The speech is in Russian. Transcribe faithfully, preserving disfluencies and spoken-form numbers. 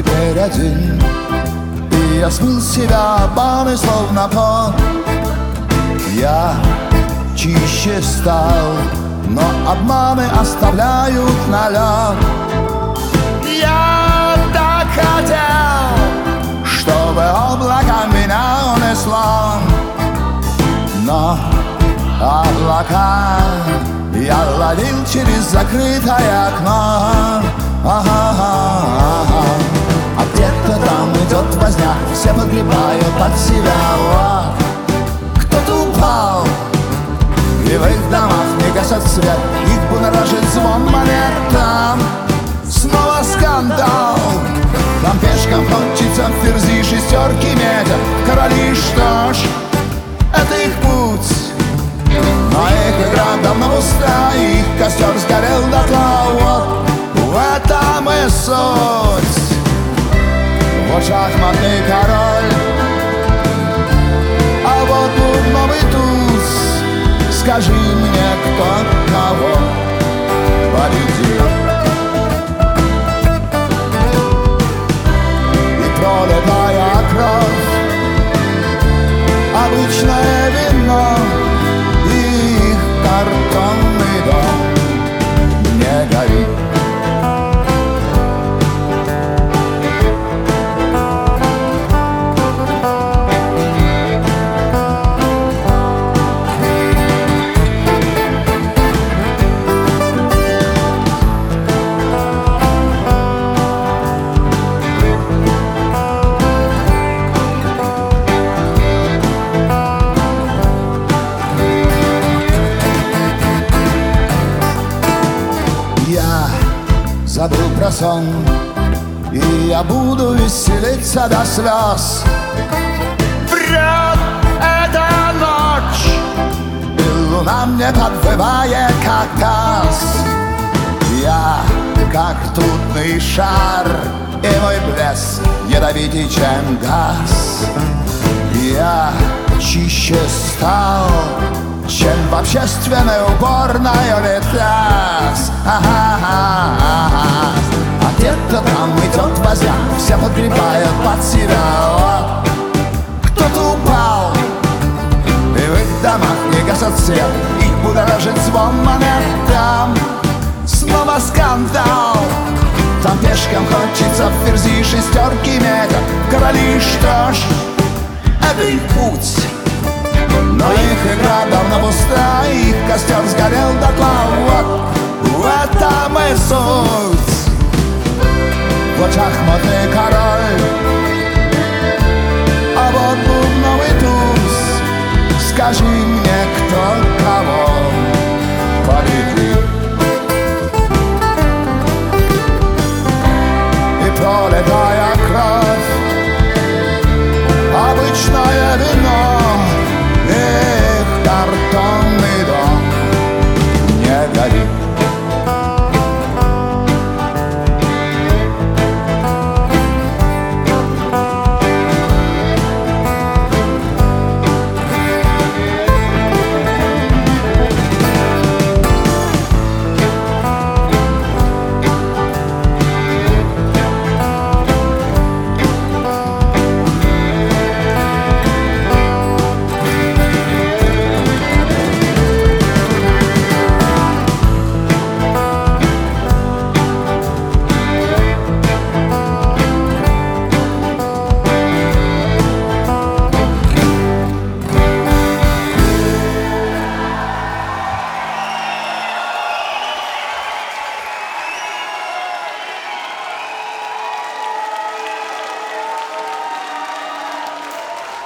теперь один, и я смыл с себя обманы, словно пот. Я чище стал, но обманы оставляют налет. Я так хотел, чтобы облака меня унесло, но облака я ловил через закрытое окно. А-ха-ха-ха. А где-то там идет возня, все погребают под себя. О, кто-то упал, и в их домах не гасят свет, их будоражит звон монет. Там снова скандал, там пешком хочется в ферзи шестерки медя. Короли, что ж, это их путь, но их игра давно пуста, их костер сгорел дотла. Вот в этом и суть. Вот шахматный король, а вот бубновый туз. Скажи мне, кто кого победил. И пролитая кровь, обычное вино, и их картонный дом не горит. Забыл про сон, и я буду веселиться до слез. Врет эта ночь, и луна мне подвывает, как газ. Я как трудный шар, и мой блеск ядовитей, чем газ. Я чище стал, чем в общественной уборной унитаз. А где-то там идет возня, все погребают под себя. О, кто-то упал, и в их домах не гасят свет, их будоражит звон монет. Там снова скандал, там пешком хочется в ферзи шестерки медя. Короли, что ж, это их путь, но их игра давно пуста, их костер сгорел дотла. Вот в этом и суть. Вот шахматный король, а вот бубновый туз. Скажи мне,